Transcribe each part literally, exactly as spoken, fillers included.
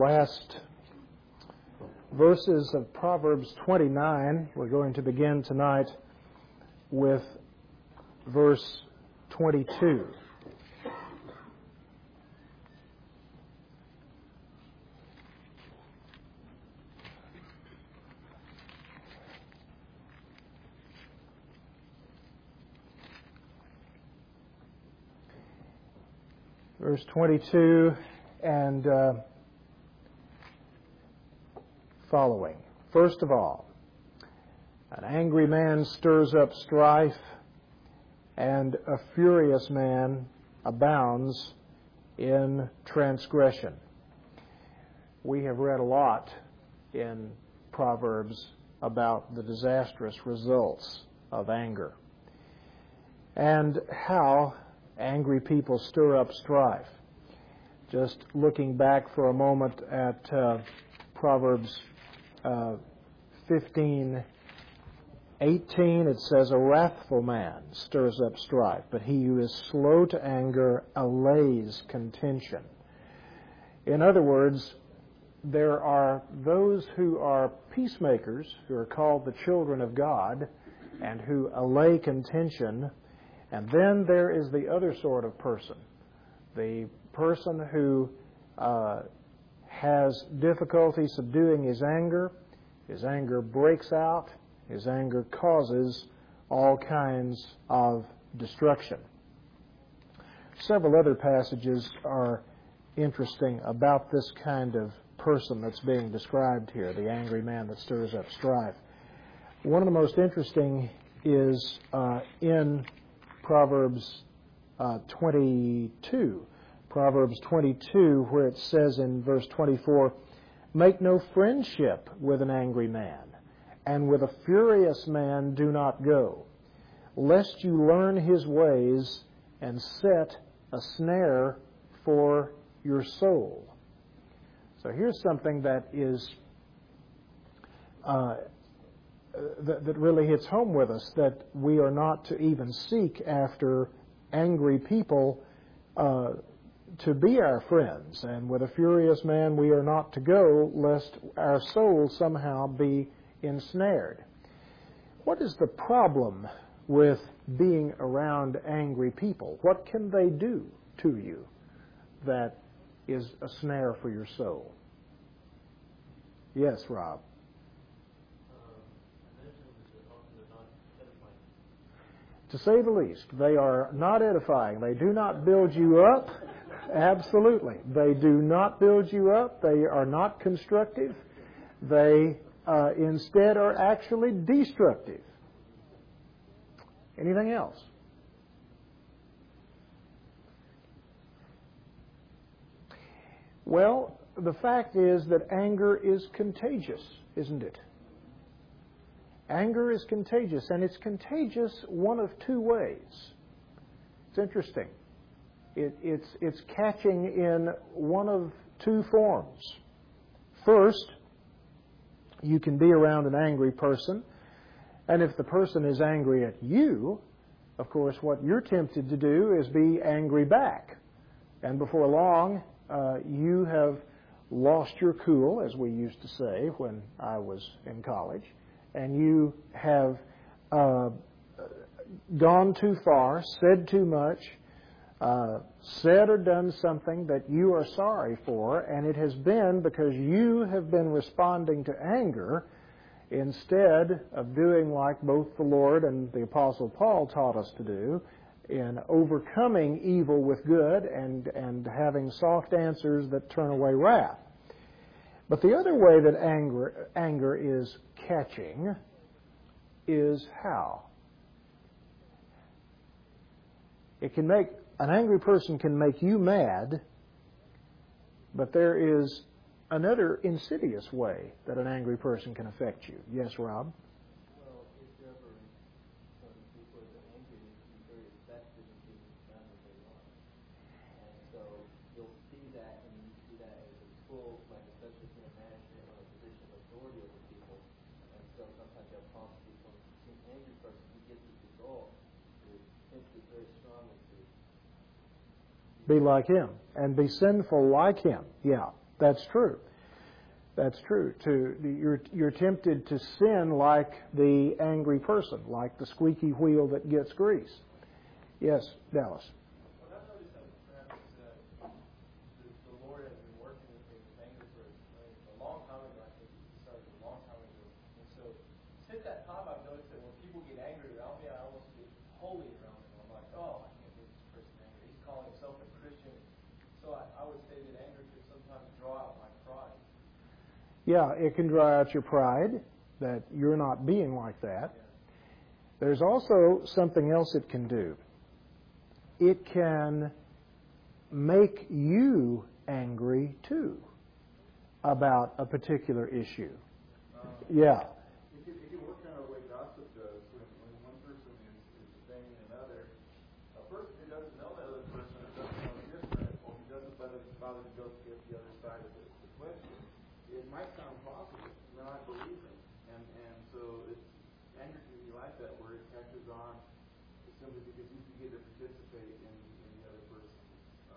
Last verses of Proverbs twenty-nine. We're going to begin tonight with verse twenty-two. Verse twenty-two and uh, following. First of all, an angry man stirs up strife, and a furious man abounds in transgression. We have read a lot in Proverbs about the disastrous results of anger and how angry people stir up strife. Just looking back for a moment at uh, Proverbs uh, fifteen eighteen, it says, "A wrathful man stirs up strife, but he who is slow to anger allays contention." In other words, there are those who are peacemakers, who are called the children of God, and who allay contention. And then there is the other sort of person, the person who uh, has difficulty subduing his anger. His anger breaks out. His anger causes all kinds of destruction. Several other passages are interesting about this kind of person that's being described here, the angry man that stirs up strife. One of the most interesting is uh, in Proverbs uh, twenty-two. Proverbs twenty-two, where it says in verse twenty-four, "Make no friendship with an angry man, and with a furious man do not go, lest you learn his ways and set a snare for your soul." So here's something that is uh, that, that really hits home with us, that we are not to even seek after angry people uh, to be our friends. And with a furious man we are not to go, lest our soul somehow be ensnared. What is the problem with being around angry people? What can they do to you that is a snare for your soul? Yes, Rob. To say the least, they are not edifying. They do not build you up. Absolutely. They do not build you up. They are not constructive. They uh, instead are actually destructive. Anything else? Well, the fact is that anger is contagious, isn't it? Anger is contagious, and it's contagious one of two ways. It's interesting. It, it's, it's catching in one of two forms. First, you can be around an angry person, and if the person is angry at you, of course, what you're tempted to do is be angry back. And before long, uh, you have lost your cool, as we used to say when I was in college, and you have uh, gone too far, said too much, uh, said or done something that you are sorry for, and it has been because you have been responding to anger instead of doing like both the Lord and the Apostle Paul taught us to do, in overcoming evil with good and, and having soft answers that turn away wrath. But the other way that anger, anger is catching is how? It can make, an angry person can make you mad, but there is another insidious way that an angry person can affect you. Yes, Rob? Well, if you're ever some people that are angry, they can be very effective in getting done what they want. And so you'll see that, and you see that as a tool, like especially if you're a manager or a position of authority over people. And so sometimes they'll cause people, an angry person who gets his result, to simply very strongly to be like him and be sinful like him. Yeah, that's true. That's true. To you're you're tempted to sin like the angry person, like the squeaky wheel that gets grease. Yes, Dallas. Well, I've noticed that perhaps uh, the, the Lord has been working with me with anger for a long time ago. I think He started a long time ago, and so since that time, I've noticed that when people get angry around me, I almost get holy around them. I'm like, oh, I can't believe this person angry. He's calling himself a Christian. So I, I would say that anger could sometimes draw out my pride. Yeah, it can draw out your pride, that you're not being like that. There's also something else it can do. It can make you angry, too, about a particular issue. Um, Yeah. It can, it can work kind of the way gossip does. When, when one person is, is defaming another, a person who doesn't know that other person or doesn't know different, or who doesn't bother, bother to go get the other side of the, the question, it might sound positive, not believing. And, and so it's, anger can be like that, where it catches on simply because you can get to participate in, in the other person's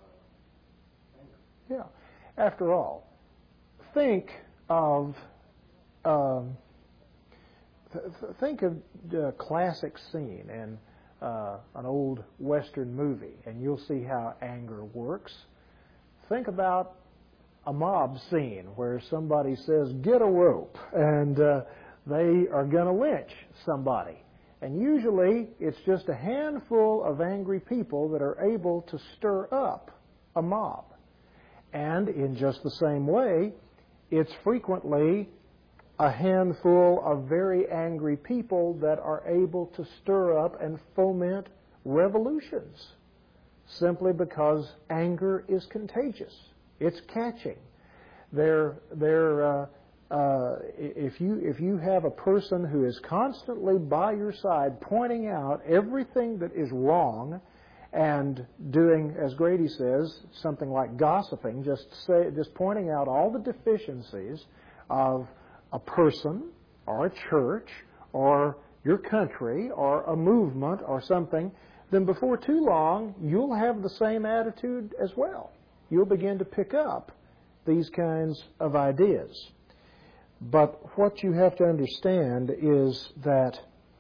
uh, anger. Yeah. After all, think of um, th- th- think of the classic scene in uh, an old Western movie, and you'll see how anger works. Think about a mob scene where somebody says, "Get a rope," and uh, they are going to lynch somebody. And usually it's just a handful of angry people that are able to stir up a mob. And in just the same way, it's frequently a handful of very angry people that are able to stir up and foment revolutions, simply because anger is contagious. It's catching. They're, they're, uh, uh, if you if you have a person who is constantly by your side pointing out everything that is wrong and doing, as Grady says, something like gossiping, just say, just pointing out all the deficiencies of a person or a church or your country or a movement or something, then before too long you'll have the same attitude as well. You'll begin to pick up these kinds of ideas. But what you have to understand is that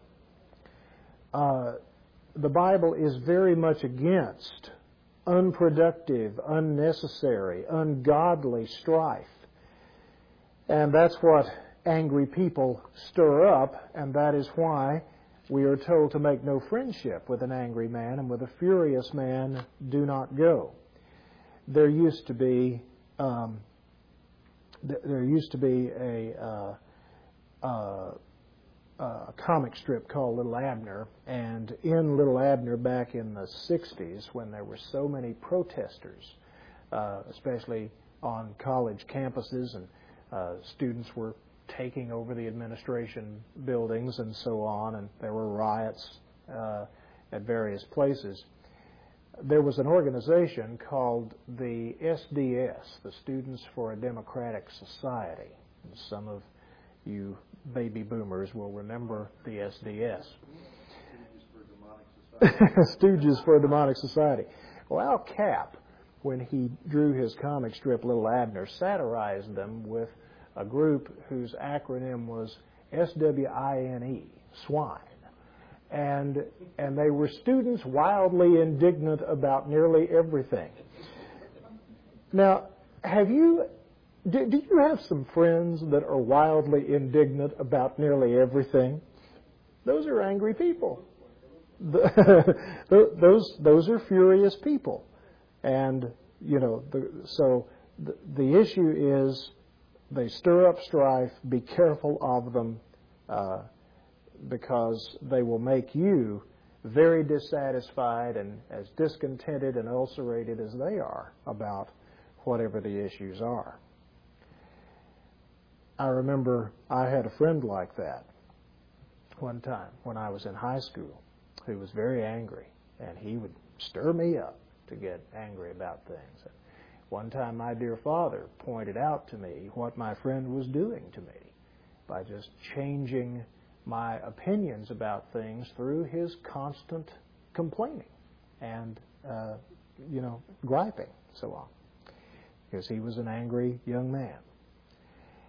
uh, the Bible is very much against unproductive, unnecessary, ungodly strife. And that's what angry people stir up, and that is why we are told to make no friendship with an angry man, and with a furious man do not go. There used to be um, th- there used to be a uh, uh, a comic strip called Little Abner, and in Little Abner back in the sixties, when there were so many protesters, uh, especially on college campuses, and uh, students were taking over the administration buildings and so on, and there were riots uh, at various places. There was an organization called the S D S, the Students for a Democratic Society. And some of you baby boomers will remember the S D S. Stooges for a Demonic Society. Well, Al Capp, when he drew his comic strip Little Abner, satirized them with a group whose acronym was S W I N E, swine. And and they were students wildly indignant about nearly everything. Now, have you do, do you have some friends that are wildly indignant about nearly everything? Those are angry people. The, those those are furious people, and you know the, so the, the issue is they stir up strife. Be careful of them. Uh, because they will make you very dissatisfied and as discontented and ulcerated as they are about whatever the issues are. I remember I had a friend like that one time when I was in high school who was very angry, and he would stir me up to get angry about things. And one time my dear father pointed out to me what my friend was doing to me by just changing my opinions about things through his constant complaining and, uh, you know, griping, so on, because he was an angry young man.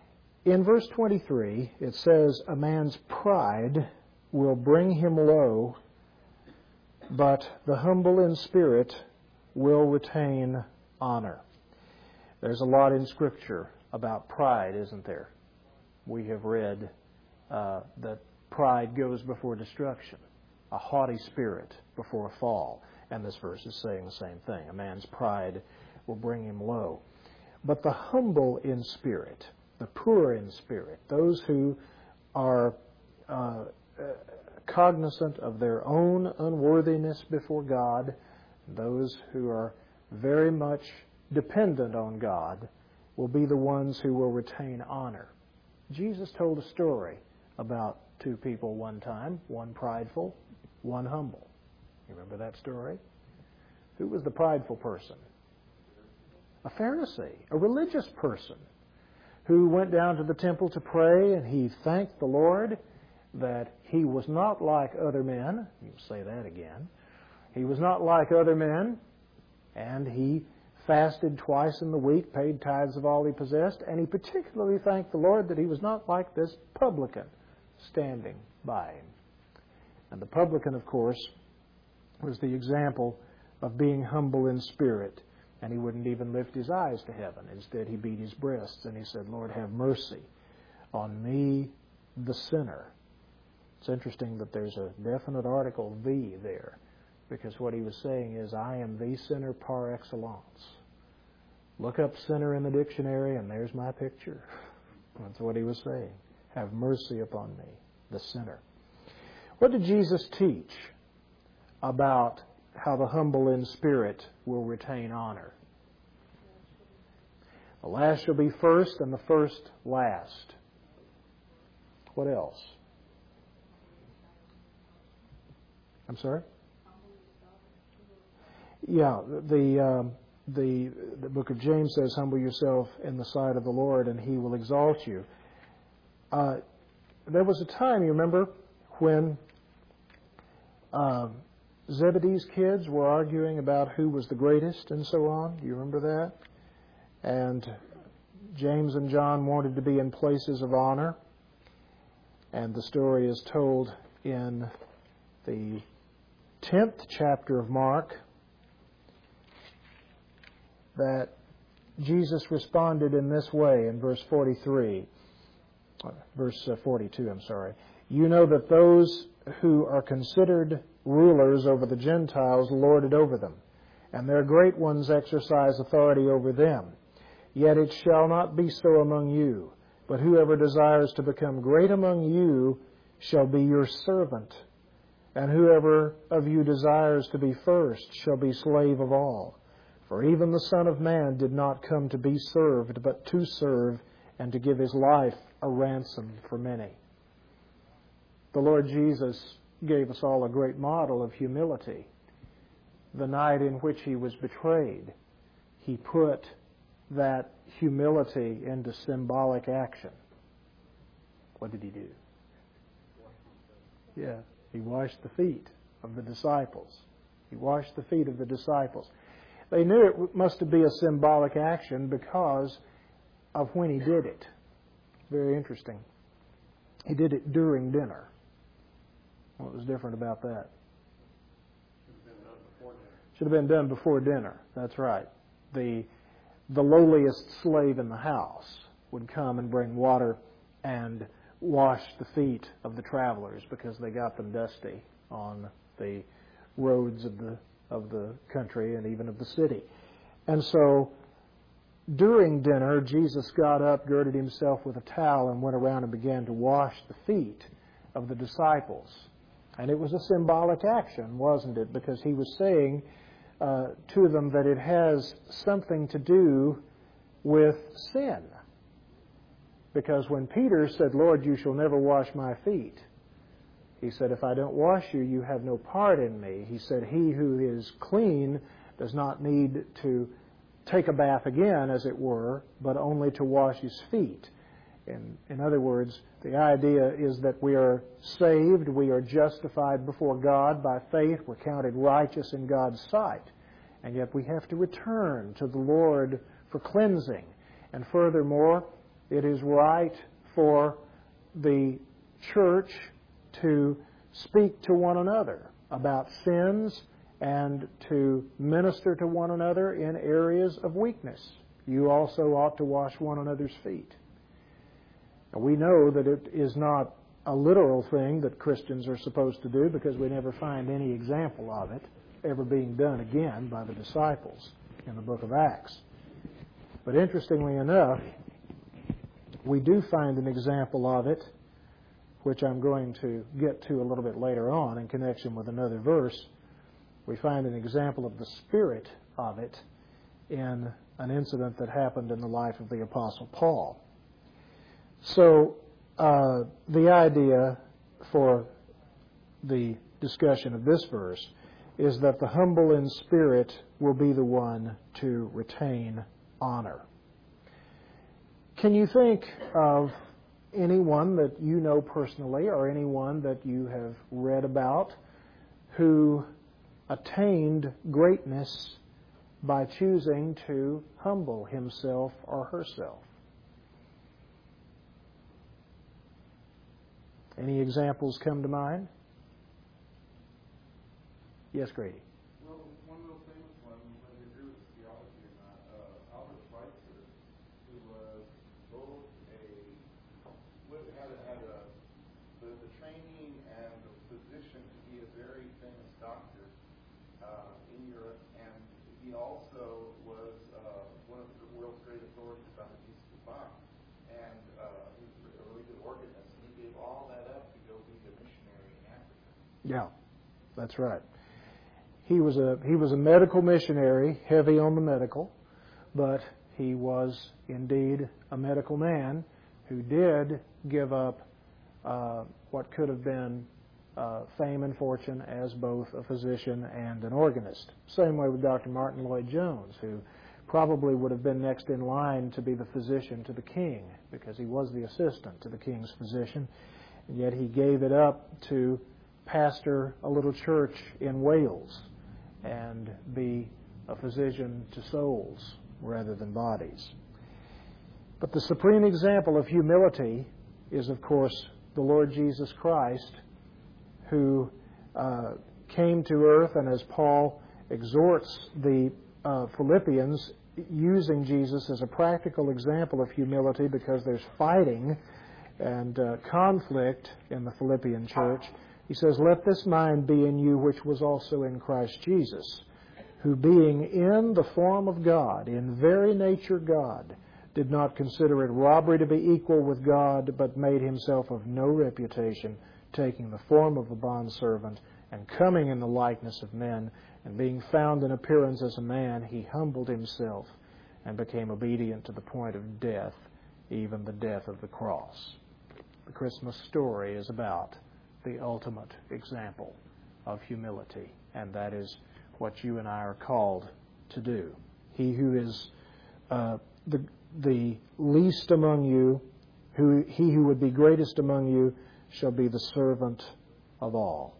In verse twenty-three, it says, a man's pride will bring him low, but the humble in spirit will retain honor. There's a lot in Scripture about pride, isn't there? We have read uh, that pride goes before destruction, a haughty spirit before a fall. And this verse is saying the same thing. A man's pride will bring him low. But the humble in spirit, the poor in spirit, those who are uh, cognizant of their own unworthiness before God, those who are very much dependent on God, will be the ones who will retain honor. Jesus told a story about two people one time, one prideful, one humble. You remember that story? Who was the prideful person? A Pharisee, a religious person, who went down to the temple to pray, and he thanked the Lord that he was not like other men. You can say that again. He was not like other men, and he fasted twice in the week, paid tithes of all he possessed, and he particularly thanked the Lord that he was not like this publican standing by him. And the publican, of course, was the example of being humble in spirit, and he wouldn't even lift his eyes to heaven. Instead, he beat his breasts, and he said, Lord, have mercy on me, the sinner. It's interesting that there's a definite article, the, there, because what he was saying is, I am the sinner par excellence. Look up sinner in the dictionary, and there's my picture. That's what he was saying. Have mercy upon me, the sinner. What did Jesus teach about how the humble in spirit will retain honor? The last shall be first, and the first last. What else? I'm sorry? Yeah, the, um, the the book of James says, humble yourself in the sight of the Lord, and He will exalt you. Uh, there was a time, you remember, when uh, Zebedee's kids were arguing about who was the greatest and so on. Do you remember that? And James and John wanted to be in places of honor. And the story is told in the tenth chapter of Mark that Jesus responded in this way in verse forty-three, verse forty-two, I'm sorry. You know that those who are considered rulers over the Gentiles lord it over them, and their great ones exercise authority over them. Yet it shall not be so among you, but whoever desires to become great among you shall be your servant, and whoever of you desires to be first shall be slave of all. For even the Son of Man did not come to be served, but to serve, and to give His life a ransom for many. The Lord Jesus gave us all a great model of humility. The night in which He was betrayed, He put that humility into symbolic action. What did He do? Yeah, He washed the feet of the disciples. He washed the feet of the disciples. They knew it must be a symbolic action because of when He did it. Very interesting. He did it during dinner. What was different about that? Should have been done before dinner. That's right. The the lowliest slave in the house would come and bring water and wash the feet of the travelers because they got them dusty on the roads of the of the country and even of the city. And so during dinner, Jesus got up, girded Himself with a towel, and went around and began to wash the feet of the disciples. And it was a symbolic action, wasn't it? Because He was saying uh, to them that it has something to do with sin. Because when Peter said, Lord, you shall never wash my feet, He said, if I don't wash you, you have no part in me. He said, he who is clean does not need to take a bath again, as it were, but only to wash his feet. In, in other words, the idea is that we are saved, we are justified before God by faith, we're counted righteous in God's sight. And yet we have to return to the Lord for cleansing. And furthermore, it is right for the church to speak to one another about sins and to minister to one another in areas of weakness. You also ought to wash one another's feet. Now, we know that it is not a literal thing that Christians are supposed to do, because we never find any example of it ever being done again by the disciples in the book of Acts. But interestingly enough, we do find an example of it, which I'm going to get to a little bit later on in connection with another verse. We find an example of the spirit of it in an incident that happened in the life of the Apostle Paul. So, uh, the idea for the discussion of this verse is that the humble in spirit will be the one to retain honor. Can you think of anyone that you know personally or anyone that you have read about who attained greatness by choosing to humble himself or herself? Any examples come to mind? Yes, Grady. Well, one real famous one, whether you agree with theology or not, uh, Albert Schweitzer, who was both a, had a, had a the, the training and the position to be a very famous doctor uh, in Europe, and he also was uh, one of the world's great authorities on the Jesus of Bach, and uh, he was a really good organist. Gave all that up to go be the missionary in Africa. Yeah, that's right. He was a he was a medical missionary, heavy on the medical, but he was indeed a medical man who did give up uh, what could have been uh, fame and fortune as both a physician and an organist. Same way with Doctor Martin Lloyd-Jones, who probably would have been next in line to be the physician to the king, because he was the assistant to the king's physician, and yet he gave it up to pastor a little church in Wales and be a physician to souls rather than bodies. But the supreme example of humility is, of course, the Lord Jesus Christ, who uh, came to earth, and as Paul exhorts the Uh, Philippians, using Jesus as a practical example of humility, because there's fighting and uh, conflict in the Philippian church. He says, "Let this mind be in you which was also in Christ Jesus, who being in the form of God, in very nature God, did not consider it robbery to be equal with God, but made himself of no reputation, taking the form of a bondservant, and coming in the likeness of men, and being found in appearance as a man, he humbled himself and became obedient to the point of death, even the death of the cross." The Christmas story is about the ultimate example of humility, and that is what you and I are called to do. He who is uh, the, the least among you, who, he who would be greatest among you, shall be the servant of all.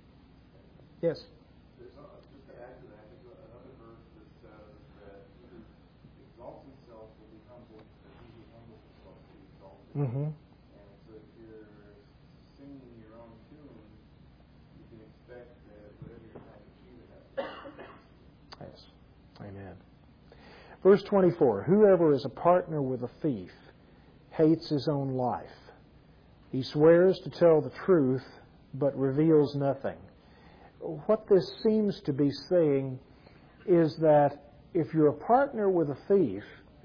Yes? There's a, just to add to that, there's another verse that says that he who exalts himself will be humbled, but he who humbles himself will be exalted. Mm-hmm. And so if you're singing your own tune, you can expect that whatever you're trying to achieve, it has to be. Yes. Amen. Verse twenty-four, "Whoever is a partner with a thief hates his own life. He swears to tell the truth, but reveals nothing." What this seems to be saying is that if you're a partner with a thief,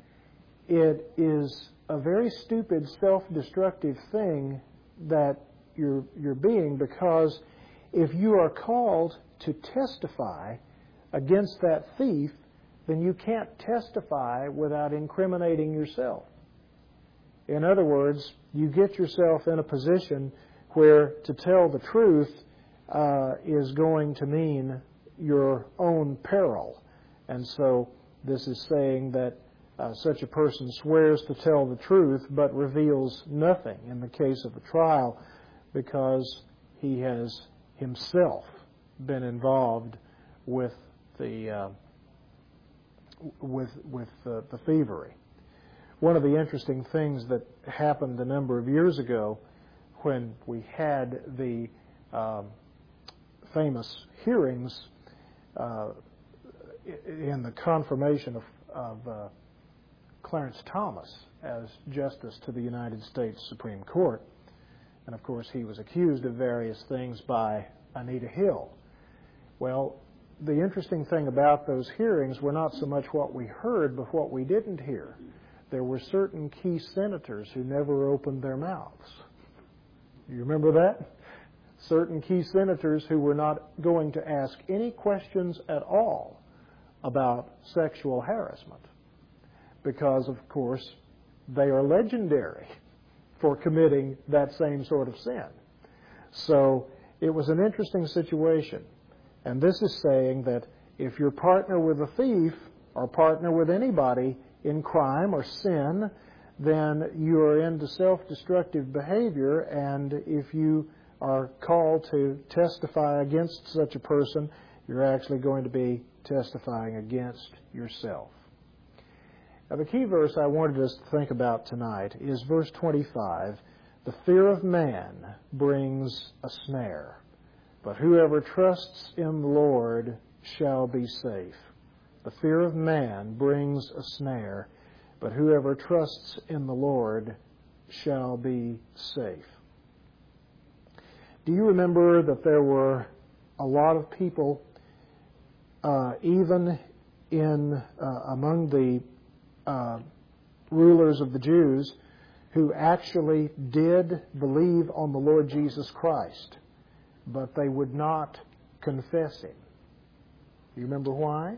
it is a very stupid, self-destructive thing that you're, you're being, because if you are called to testify against that thief, then you can't testify without incriminating yourself. In other words, you get yourself in a position where to tell the truth uh, is going to mean your own peril. And so this is saying that uh, such a person swears to tell the truth but reveals nothing in the case of a trial, because he has himself been involved with the uh, with with uh, the thievery. one of the interesting things that happened a number of years ago when we had the um, famous hearings uh, in the confirmation of, of uh, Clarence Thomas as Justice to the United States Supreme Court. And of course, he was accused of various things by Anita Hill. Well, the interesting thing about those hearings were not so much what we heard, but what we didn't hear. There were certain key senators who never opened their mouths. You remember that? Certain key senators who were not going to ask any questions at all about sexual harassment, because, of course, they are legendary for committing that same sort of sin. So it was an interesting situation. And this is saying that if you're partner with a thief or partner with anybody in crime or sin, then you are into self-destructive behavior, and if you are called to testify against such a person, you're actually going to be testifying against yourself. Now, the key verse I wanted us to think about tonight is verse twenty-five. The fear of man brings a snare, but whoever trusts in the Lord shall be safe. The fear of man brings a snare, but whoever trusts in the Lord shall be safe. Do you remember that there were a lot of people, uh, even in uh, among the uh, rulers of the Jews, who actually did believe on the Lord Jesus Christ, but they would not confess Him? Do you remember why?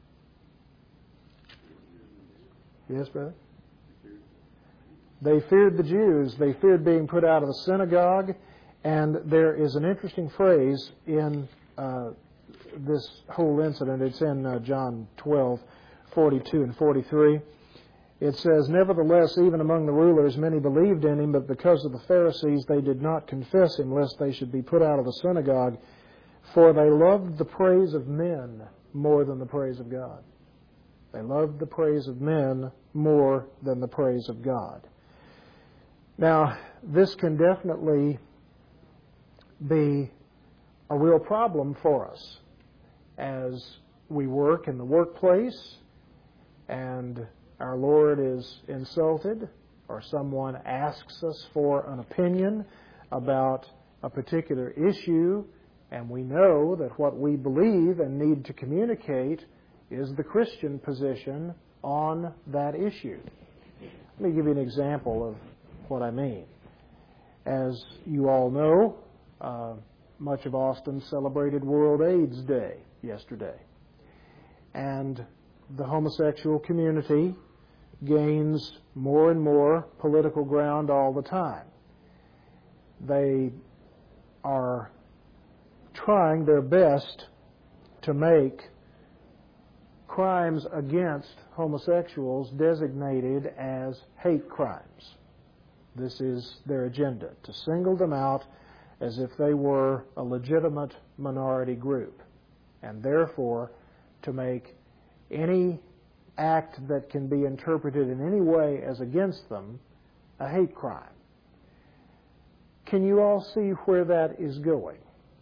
Yes, brother? They feared the Jews. They feared being put out of the synagogue. And there is an interesting phrase in uh, this whole incident. It's in uh, John twelve, forty-two and forty-three. It says, "Nevertheless, even among the rulers, many believed in Him, but because of the Pharisees, they did not confess Him, lest they should be put out of the synagogue. For they loved the praise of men more than the praise of God." They loved the praise of men more than the praise of God. Now, this can definitely be a real problem for us as we work in the workplace and our Lord is insulted, or someone asks us for an opinion about a particular issue, and we know that what we believe and need to communicate is the Christian position on that issue. Let me give you an example of what I mean. As you all know, uh, much of Austin celebrated World AIDS Day yesterday. And the homosexual community gains more and more political ground all the time. They are trying their best to make crimes against homosexuals designated as hate crimes. This is their agenda, to single them out as if they were a legitimate minority group, and therefore to make any act that can be interpreted in any way as against them a hate crime. Can you all see where that is going?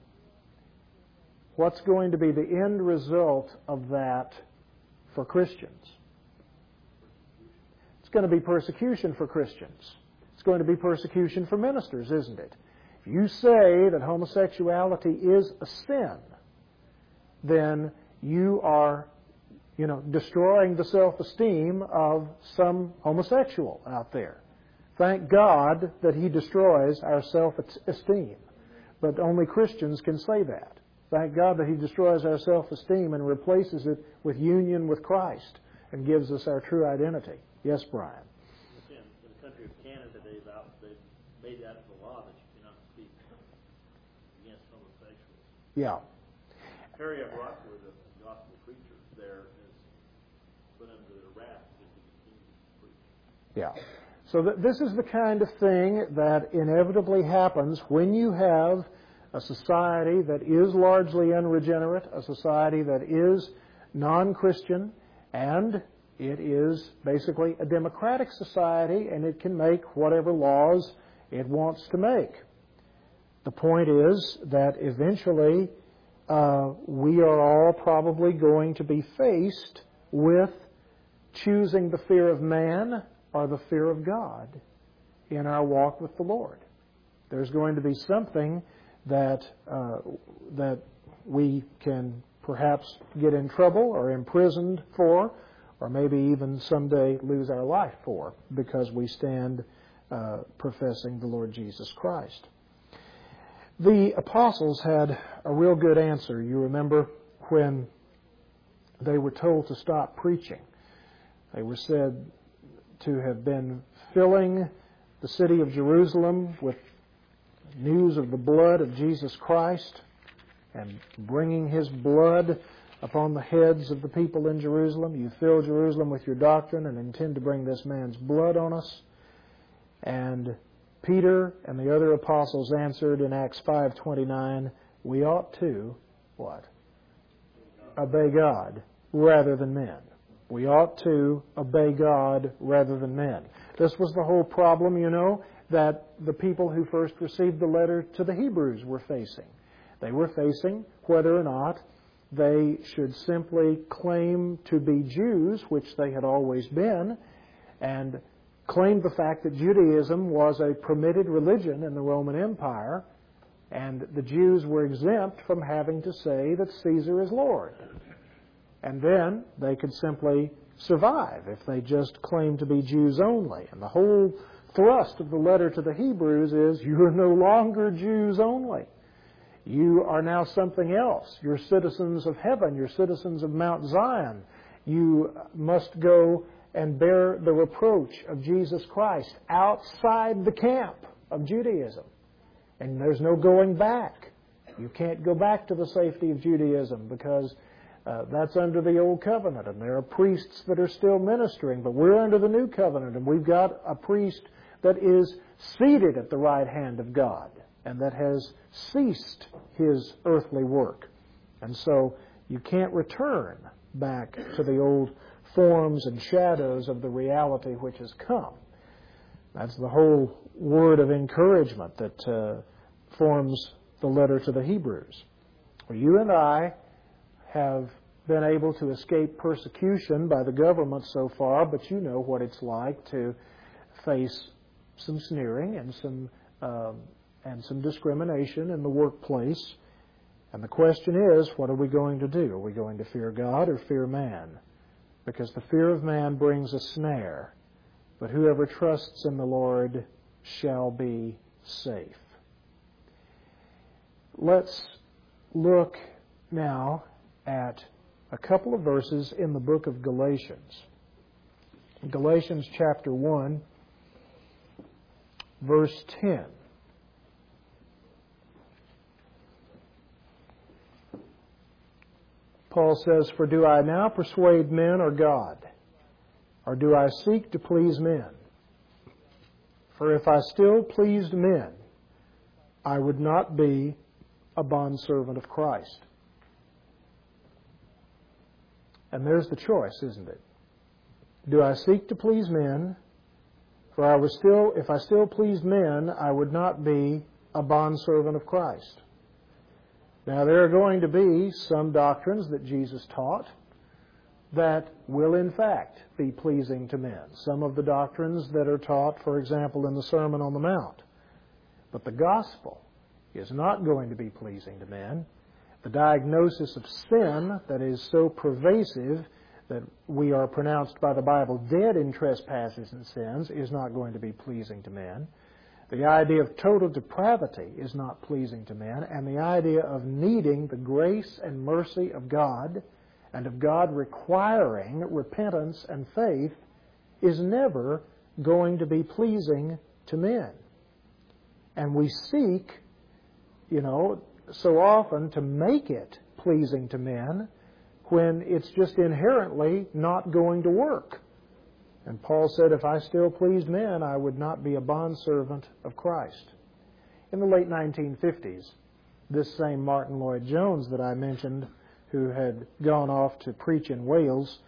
What's going to be the end result of that for Christians? It's going to be persecution for Christians. It's going to be persecution for ministers, isn't it? If you say that homosexuality is a sin, then you are, you know, destroying the self-esteem of some homosexual out there. Thank God that He destroys our self-esteem. But only Christians can say that. Thank God that He destroys our self-esteem and replaces it with union with Christ and gives us our true identity. Yes, Brian? In the country of Canada, they've, out, they've made that a law that you cannot speak against homosexuals. Yeah. Perry F. Rockwood, a gospel preacher there, is put under the wrath because he continues to preach. Yeah. So th- this is the kind of thing that inevitably happens when you have a society that is largely unregenerate, a society that is non-Christian, and it is basically a democratic society, and it can make whatever laws it wants to make. The point is that eventually uh, we are all probably going to be faced with choosing the fear of man or the fear of God in our walk with the Lord. There's going to be something that uh, that we can perhaps get in trouble or imprisoned for, or maybe even someday lose our life for, because we stand uh, professing the Lord Jesus Christ. The apostles had a real good answer. You remember when they were told to stop preaching. They were said to have been filling the city of Jerusalem with news of the blood of Jesus Christ and bringing His blood upon the heads of the people in Jerusalem. You fill Jerusalem with your doctrine and intend to bring this man's blood on us. And Peter and the other apostles answered in Acts five twenty-nine, we ought to, what? Obey God rather than men. We ought to obey God rather than men. This was the whole problem, you know, that the people who first received the letter to the Hebrews were facing. They were facing whether or not they should simply claim to be Jews, which they had always been, and claimed the fact that Judaism was a permitted religion in the Roman Empire, and the Jews were exempt from having to say that Caesar is Lord. And then they could simply survive if they just claimed to be Jews only. And the whole thrust of the letter to the Hebrews is, you are no longer Jews only. You are now something else. You're citizens of heaven. You're citizens of Mount Zion. You must go and bear the reproach of Jesus Christ outside the camp of Judaism. And there's no going back. You can't go back to the safety of Judaism because uh, that's under the old covenant, and there are priests that are still ministering, but we're under the new covenant, and we've got a priest that is seated at the right hand of God and that has ceased his earthly work. And so you can't return back to the old forms and shadows of the reality which has come. That's the whole word of encouragement that uh, forms the letter to the Hebrews. Well, you and I have been able to escape persecution by the government so far, but you know what it's like to face some sneering and some um, and some discrimination in the workplace. And the question is, what are we going to do? Are we going to fear God or fear man? Because the fear of man brings a snare, but whoever trusts in the Lord shall be safe. Let's look now at a couple of verses in the book of Galatians. Galatians chapter one, verse ten. Paul says, "For do I now persuade men or God? Or do I seek to please men? For if I still pleased men, I would not be a bondservant of Christ." And there's the choice, isn't it? Do I seek to please men? For I was still, if I still pleased men, I would not be a bondservant of Christ. Now, there are going to be some doctrines that Jesus taught that will, in fact, be pleasing to men. Some of the doctrines that are taught, for example, in the Sermon on the Mount. But the gospel is not going to be pleasing to men. The diagnosis of sin that is so pervasive that we are pronounced by the Bible dead in trespasses and sins is not going to be pleasing to men. The idea of total depravity is not pleasing to men, and the idea of needing the grace and mercy of God and of God requiring repentance and faith is never going to be pleasing to men. And we seek, you know, so often to make it pleasing to men when it's just inherently not going to work. And Paul said, if I still pleased men, I would not be a bondservant of Christ. In the late nineteen fifties, this same Martin Lloyd-Jones that I mentioned, who had gone off to preach in Wales,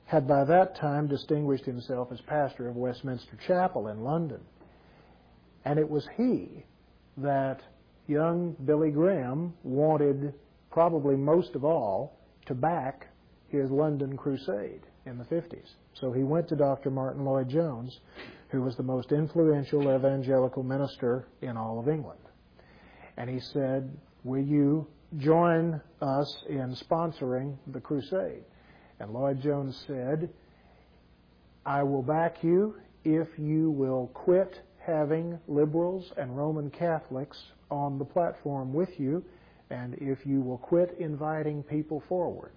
had by that time distinguished himself as pastor of Westminster Chapel in London. And it was he that young Billy Graham wanted, probably most of all, to back his London crusade in the fifties. So he went to Doctor Martin Lloyd-Jones, who was the most influential evangelical minister in all of England. And he said, will you join us in sponsoring the crusade? And Lloyd-Jones said, I will back you if you will quit having liberals and Roman Catholics on the platform with you, and if you will quit inviting people forward.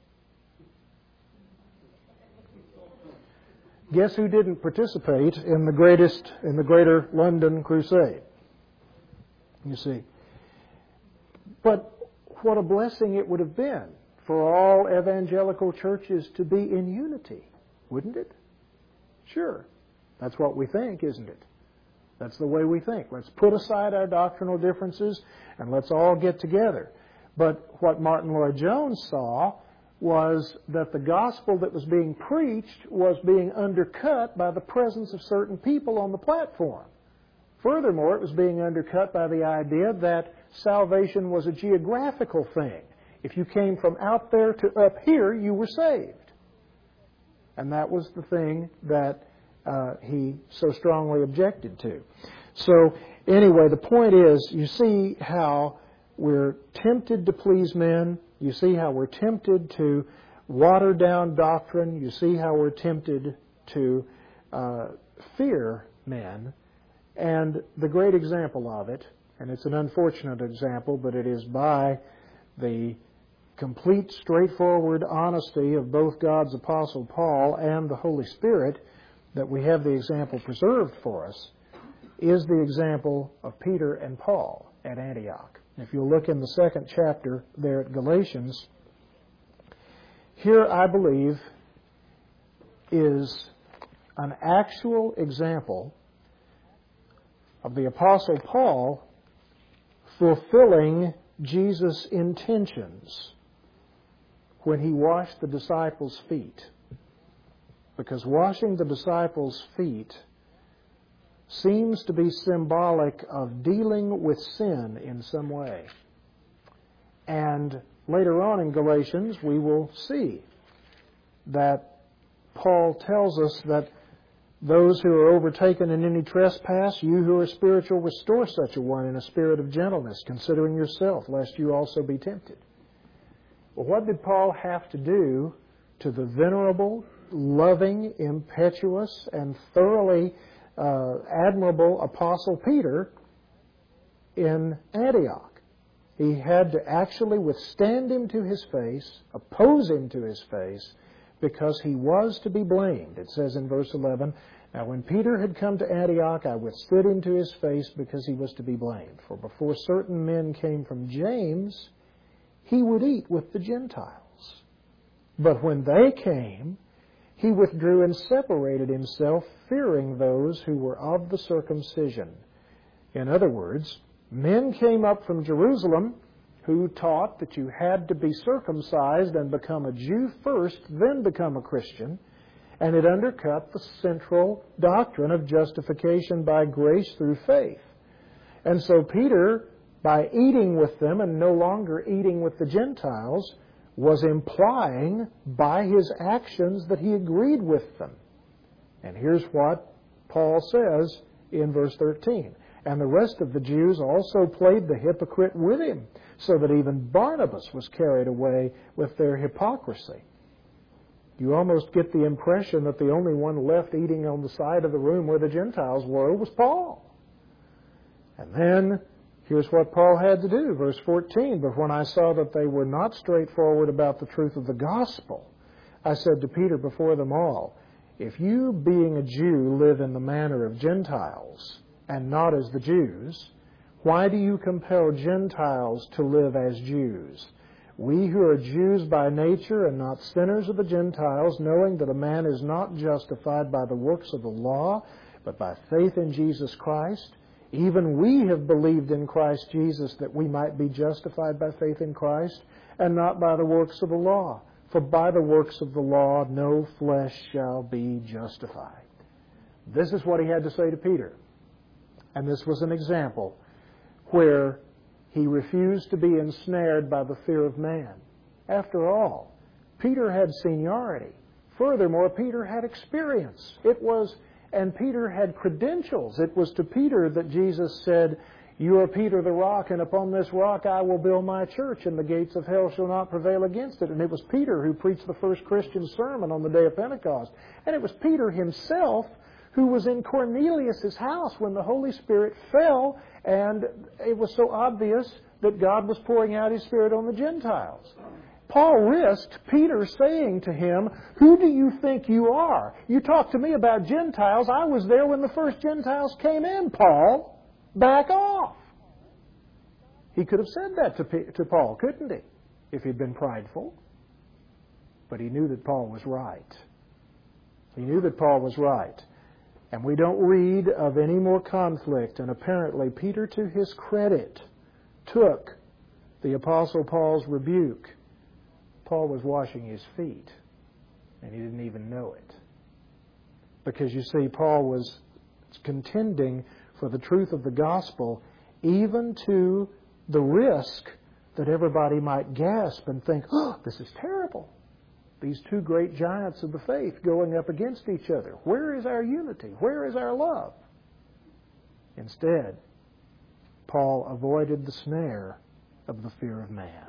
Guess who didn't participate in the greatest, in the Greater London Crusade? You see. But what a blessing it would have been for all evangelical churches to be in unity, wouldn't it? Sure. That's what we think, isn't it? That's the way we think. Let's put aside our doctrinal differences and let's all get together. But what Martin Lloyd-Jones saw was that the gospel that was being preached was being undercut by the presence of certain people on the platform. Furthermore, it was being undercut by the idea that salvation was a geographical thing. If you came from out there to up here, you were saved. And that was the thing that uh, he so strongly objected to. So, anyway, the point is, you see how we're tempted to please men. You see how we're tempted to water down doctrine. You see how we're tempted to uh, fear men. And the great example of it, and it's an unfortunate example, but it is by the complete, straightforward honesty of both God's Apostle Paul and the Holy Spirit that we have the example preserved for us, is the example of Peter and Paul at Antioch. If you'll look in the second chapter there at Galatians, here I believe is an actual example of the Apostle Paul fulfilling Jesus' intentions when he washed the disciples' feet. Because washing the disciples' feet seems to be symbolic of dealing with sin in some way. And later on in Galatians, we will see that Paul tells us that those who are overtaken in any trespass, you who are spiritual, restore such a one in a spirit of gentleness, considering yourself, lest you also be tempted. Well, what did Paul have to do to the venerable, loving, impetuous, and thoroughly uh, admirable Apostle Peter in Antioch? He had to actually withstand him to his face, oppose him to his face, because he was to be blamed. It says in verse eleven, now when Peter had come to Antioch, I withstood him to his face because he was to be blamed. For before certain men came from James, he would eat with the Gentiles. But when they came, he withdrew and separated himself, fearing those who were of the circumcision. In other words, men came up from Jerusalem who taught that you had to be circumcised and become a Jew first, then become a Christian, and it undercut the central doctrine of justification by grace through faith. And so Peter, by eating with them and no longer eating with the Gentiles, was implying by his actions that he agreed with them. And here's what Paul says in verse thirteen. And the rest of the Jews also played the hypocrite with him, so that even Barnabas was carried away with their hypocrisy. You almost get the impression that the only one left eating on the side of the room where the Gentiles were was Paul. And then, here's what Paul had to do, verse fourteen. But when I saw that they were not straightforward about the truth of the gospel, I said to Peter before them all, if you, being a Jew, live in the manner of Gentiles, and not as the Jews, why do you compel Gentiles to live as Jews? We who are Jews by nature and not sinners of the Gentiles, knowing that a man is not justified by the works of the law, but by faith in Jesus Christ, even we have believed in Christ Jesus that we might be justified by faith in Christ, and not by the works of the law. For by the works of the law no flesh shall be justified. This is what he had to say to Peter. And this was an example where he refused to be ensnared by the fear of man. After all, Peter had seniority. Furthermore, Peter had experience. It was, and Peter had credentials. It was to Peter that Jesus said, "You are Peter the rock, and upon this rock I will build my church, and the gates of hell shall not prevail against it." And it was Peter who preached the first Christian sermon on the day of Pentecost. And it was Peter himself who was in Cornelius' house when the Holy Spirit fell, and it was so obvious that God was pouring out His Spirit on the Gentiles. Paul risked Peter saying to him, "Who do you think you are? You talk to me about Gentiles. I was there when the first Gentiles came in, Paul. Back off." He could have said that to, P- to Paul, couldn't he, if he'd been prideful? But he knew that Paul was right. He knew that Paul was right. And we don't read of any more conflict. And apparently Peter, to his credit, took the Apostle Paul's rebuke. Paul was washing his feet, and he didn't even know it. Because you see, Paul was contending for the truth of the gospel, even to the risk that everybody might gasp and think, "Oh, this is terrible. These two great giants of the faith going up against each other. Where is our unity? Where is our love?" Instead, Paul avoided the snare of the fear of man.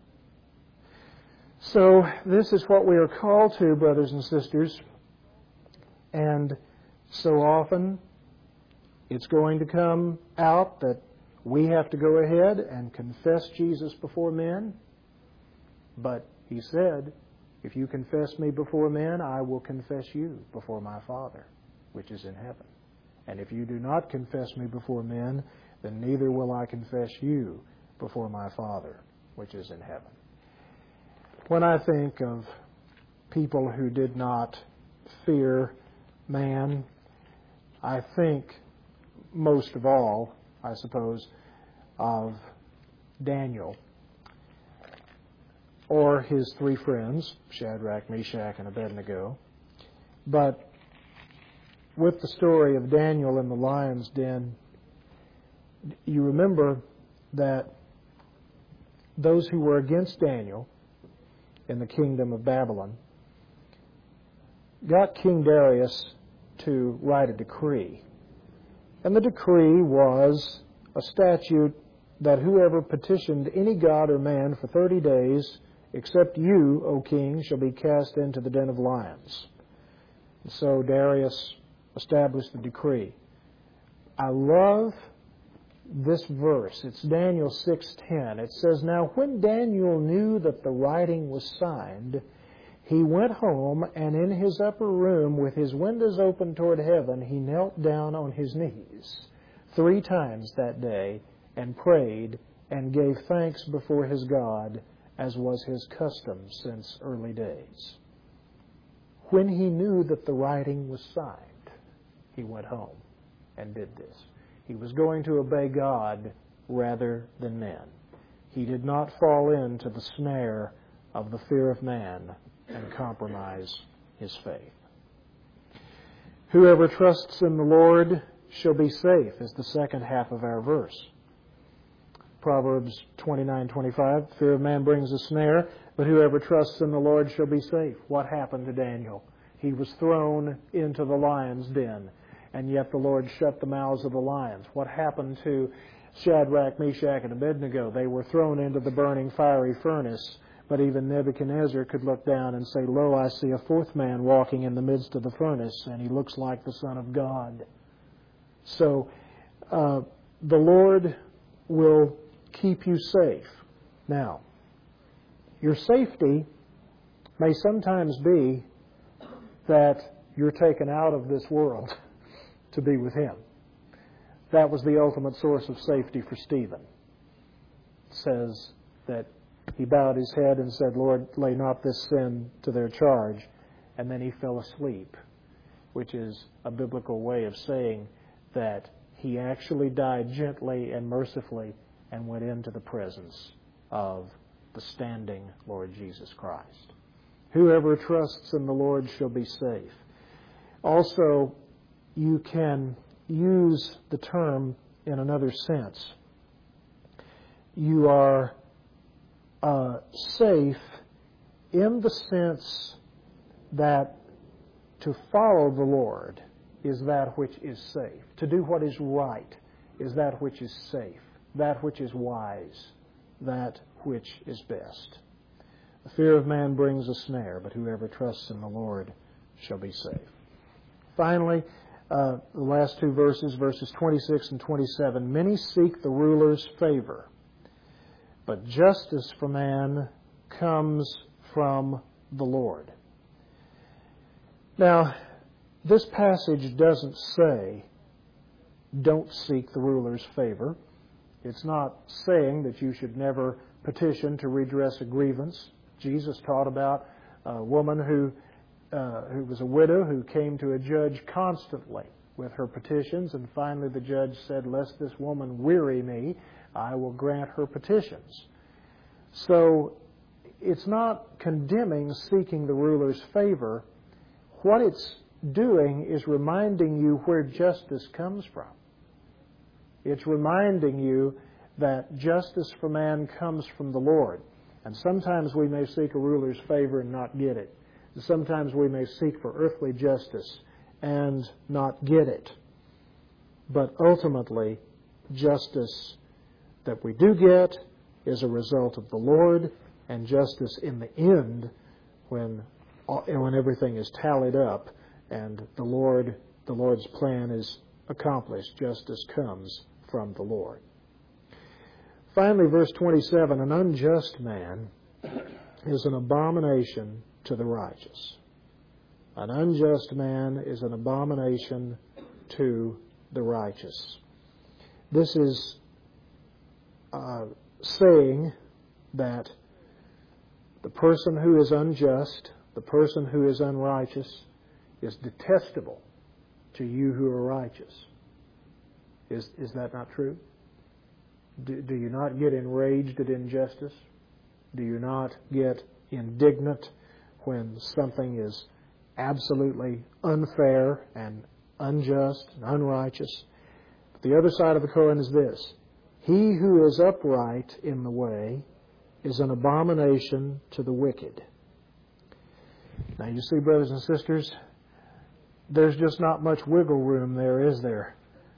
So this is what we are called to, brothers and sisters. And so often it's going to come out that we have to go ahead and confess Jesus before men. But he said, "If you confess me before men, I will confess you before my Father, which is in heaven. And if you do not confess me before men, then neither will I confess you before my Father, which is in heaven." When I think of people who did not fear man, I think most of all, I suppose, of Daniel or his three friends, Shadrach, Meshach, and Abednego. But with the story of Daniel in the lion's den, you remember that those who were against Daniel in the kingdom of Babylon got King Darius to write a decree. And the decree was a statute that whoever petitioned any god or man for thirty days, except you, O king, shall be cast into the den of lions. And so Darius established the decree. I love this verse. It's Daniel six ten. It says, "Now when Daniel knew that the writing was signed, he went home, and in his upper room, with his windows open toward heaven, he knelt down on his knees three times that day and prayed and gave thanks before his God, as was his custom since early days." When he knew that the writing was signed, he went home and did this. He was going to obey God rather than men. He did not fall into the snare of the fear of man and compromise his faith. "Whoever trusts in the Lord shall be safe," is the second half of our verse. Proverbs twenty-nine twenty-five, "Fear of man brings a snare, but whoever trusts in the Lord shall be safe." What happened to Daniel? He was thrown into the lion's den, and yet the Lord shut the mouths of the lions. What happened to Shadrach, Meshach, and Abednego? They were thrown into the burning fiery furnace, but even Nebuchadnezzar could look down and say, "Lo, I see a fourth man walking in the midst of the furnace, and he looks like the Son of God." So uh, the Lord will keep you safe. Now, your safety may sometimes be that you're taken out of this world to be with Him. That was the ultimate source of safety for Stephen. It says that he bowed his head and said, "Lord, lay not this sin to their charge." And then he fell asleep, which is a biblical way of saying that he actually died gently and mercifully and went into the presence of the standing Lord Jesus Christ. Whoever trusts in the Lord shall be safe. Also, you can use the term in another sense. You are uh, safe in the sense that to follow the Lord is that which is safe. To do what is right is that which is safe, that which is wise, that which is best. The fear of man brings a snare, but whoever trusts in the Lord shall be safe. Finally, uh, the last two verses, verses twenty-six and twenty-seven. Many seek the ruler's favor, but justice for man comes from the Lord. Now, this passage doesn't say, don't seek the ruler's favor. It's not saying that you should never petition to redress a grievance. Jesus taught about a woman who uh, who was a widow who came to a judge constantly with her petitions, and finally the judge said, lest this woman weary me, I will grant her petitions. So it's not condemning seeking the ruler's favor. What it's doing is reminding you where justice comes from. It's reminding you that justice for man comes from the Lord. And sometimes we may seek a ruler's favor and not get it. Sometimes we may seek for earthly justice and not get it. But ultimately, justice that we do get is a result of the Lord, and justice in the end, when when everything is tallied up and the Lord, the Lord's plan is accomplished, justice comes from the Lord. Finally, verse twenty-seven, an unjust man is an abomination to the righteous. An unjust man is an abomination to the righteous. This is uh, saying that the person who is unjust, the person who is unrighteous, is detestable to you who are righteous. Is, is that not true? Do, do you not get enraged at injustice? Do you not get indignant when something is absolutely unfair and unjust and unrighteous? But the other side of the coin is this. He who is upright in the way is an abomination to the wicked. Now you see, brothers and sisters, there's just not much wiggle room there, is there?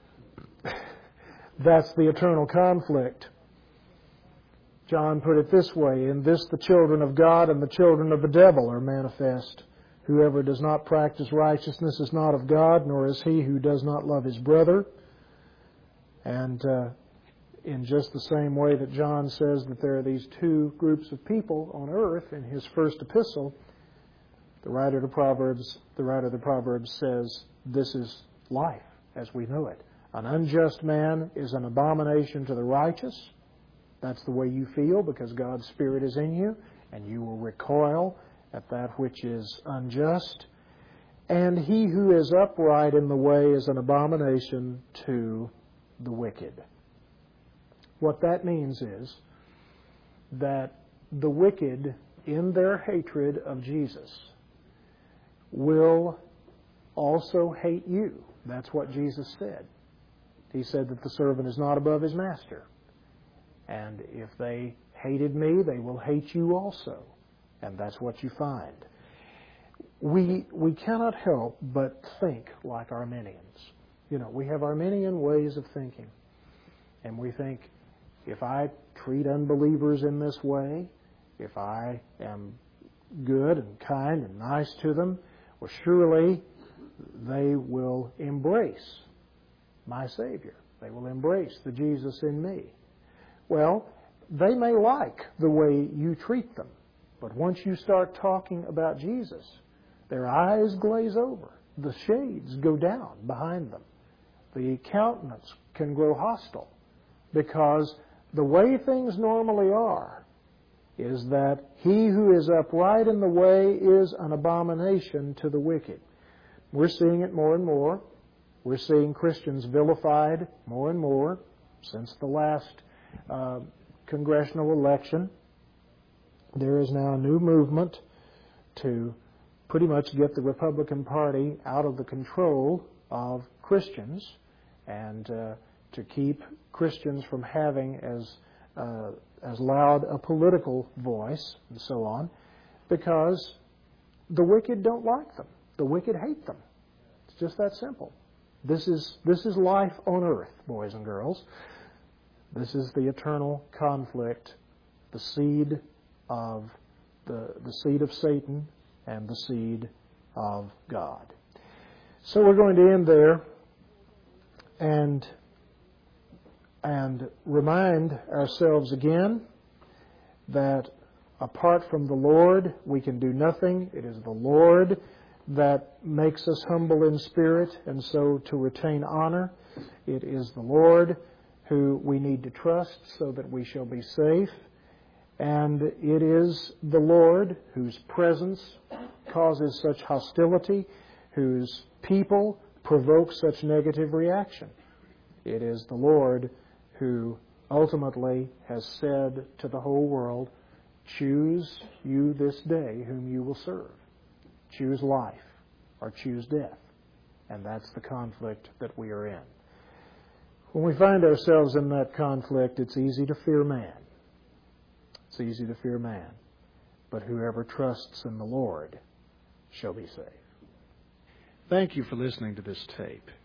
That's the eternal conflict. John put it this way, in this the children of God and the children of the devil are manifest. Whoever does not practice righteousness is not of God, nor is he who does not love his brother. And uh, in just the same way that John says that there are these two groups of people on earth in his first epistle, the writer of the Proverbs, the writer of the Proverbs says, this is life as we know it. An unjust man is an abomination to the righteous. That's the way you feel because God's Spirit is in you, and you will recoil at that which is unjust. And he who is upright in the way is an abomination to the wicked. What that means is that the wicked, in their hatred of Jesus, will also hate you. That's what Jesus said. He said that the servant is not above his master. And if they hated me, they will hate you also. And that's what you find. We we cannot help but think like Arminians. You know, we have Arminian ways of thinking. And we think, if I treat unbelievers in this way, if I am good and kind and nice to them, well, surely they will embrace my Savior. They will embrace the Jesus in me. Well, they may like the way you treat them, but once you start talking about Jesus, their eyes glaze over. The shades go down behind them. The countenance can grow hostile because the way things normally are is that he who is upright in the way is an abomination to the wicked. We're seeing it more and more. We're seeing Christians vilified more and more since the last uh, congressional election. There is now a new movement to pretty much get the Republican Party out of the control of Christians and uh, to keep Christians from having as uh, as loud a political voice and so on, because the wicked don't like them. The wicked hate them. It's just that simple. This is this is life on earth, boys and girls. This is the eternal conflict, the seed of the the seed of Satan and the seed of God. So we're going to end there and and remind ourselves again that apart from the Lord, we can do nothing. It is the Lord that makes us humble in spirit, and so to retain honor, it is the Lord who we need to trust so that we shall be safe. And it is the Lord whose presence causes such hostility, whose people provoke such negative reaction. It is the Lord who ultimately has said to the whole world, choose you this day whom you will serve. Choose life or choose death. And that's the conflict that we are in. When we find ourselves in that conflict, it's easy to fear man. It's easy to fear man. But whoever trusts in the Lord shall be saved. Thank you for listening to this tape.